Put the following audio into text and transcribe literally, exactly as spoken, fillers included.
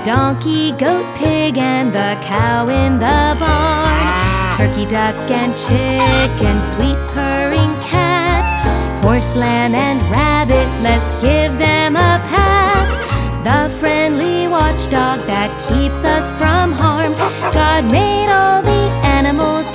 donkey, goat, pig, and the cow in the barn. Turkey, duck, and chicken, sweet purring cat. Horse, lamb, and rabbit, let's give them a pat. The friendly watchdog that keeps us from harm. God made all the animals